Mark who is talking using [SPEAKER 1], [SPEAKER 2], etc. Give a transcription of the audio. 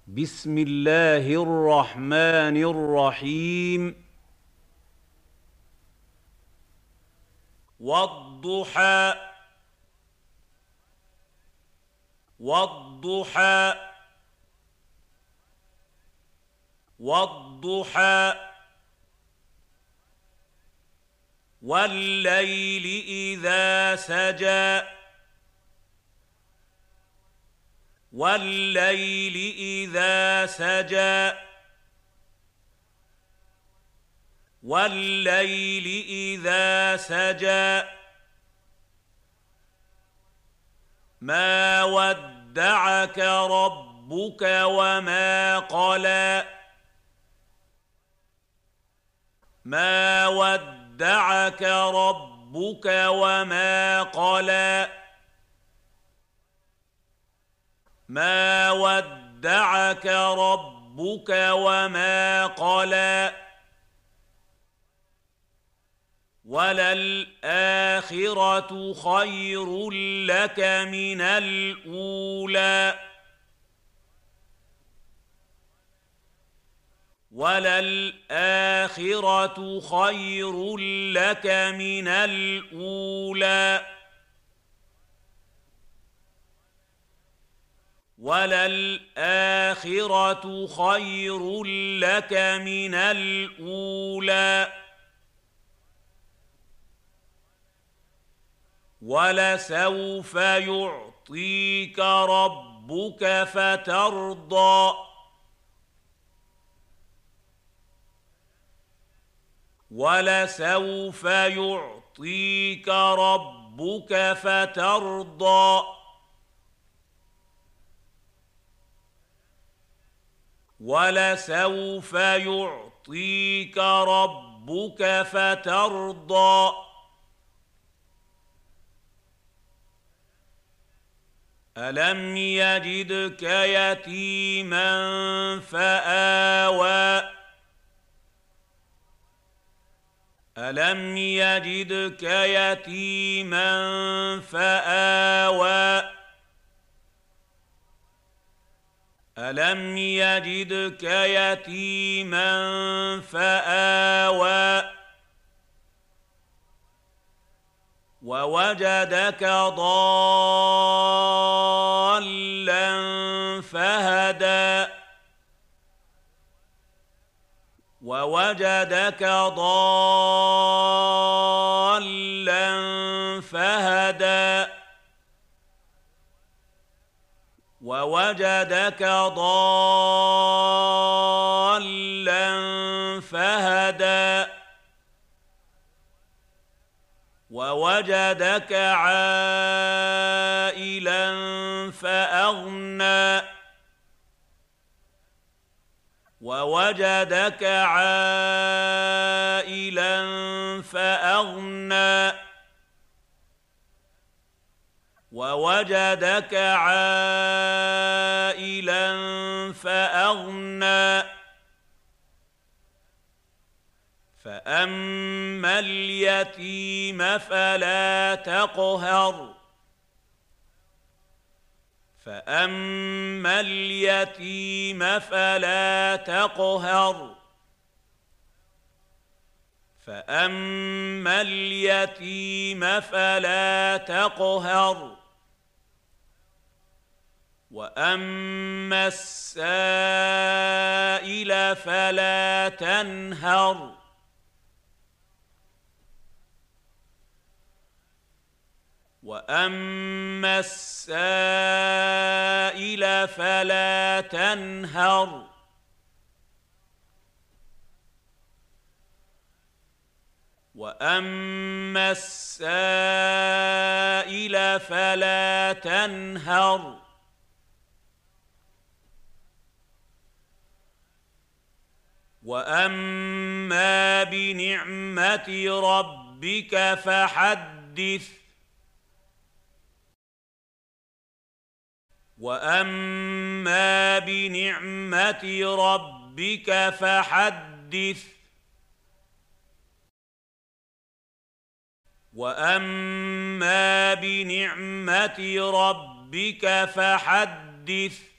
[SPEAKER 1] بسم الله الرحمن الرحيم. والضحى والضحى والضحى والليل إذا سجى والليل إذا سجى والليل إذا سجى ما ودعك ربك وما قلى ما ودعك ربك وما قلى ما ودعك ربك وما قلى وللآخرة خير لك من الأولى وللآخرة خير لك من الأولى وللآخرة خير لك من الأولى ولسوف يعطيك ربك فترضى ولسوف يعطيك ربك فترضى ولسوف يعطيك ربك فترضى ألم يجدك يتيما فآوى ألم يجدك يتيما فآوى ألم يجدك يتيما فآوى ووجدك ضالا فهدى ووجدك ضالا فهدى ووجدك ضالا فهدى ووجدك عائلا فأغنى ووجدك عائلا فأغنى ووجدك عائلا فأغنى فأما اليتيم فلا تقهر فأما اليتيم فلا تقهر فأما اليتيم فلا تقهر وأما السائل فلا تنهر وأما السائل فلا تنهر وأما السائل فلا تنهر وأما بنعمة ربك فحدث وأما بنعمة ربك فحدث وأما بنعمة ربك فحدث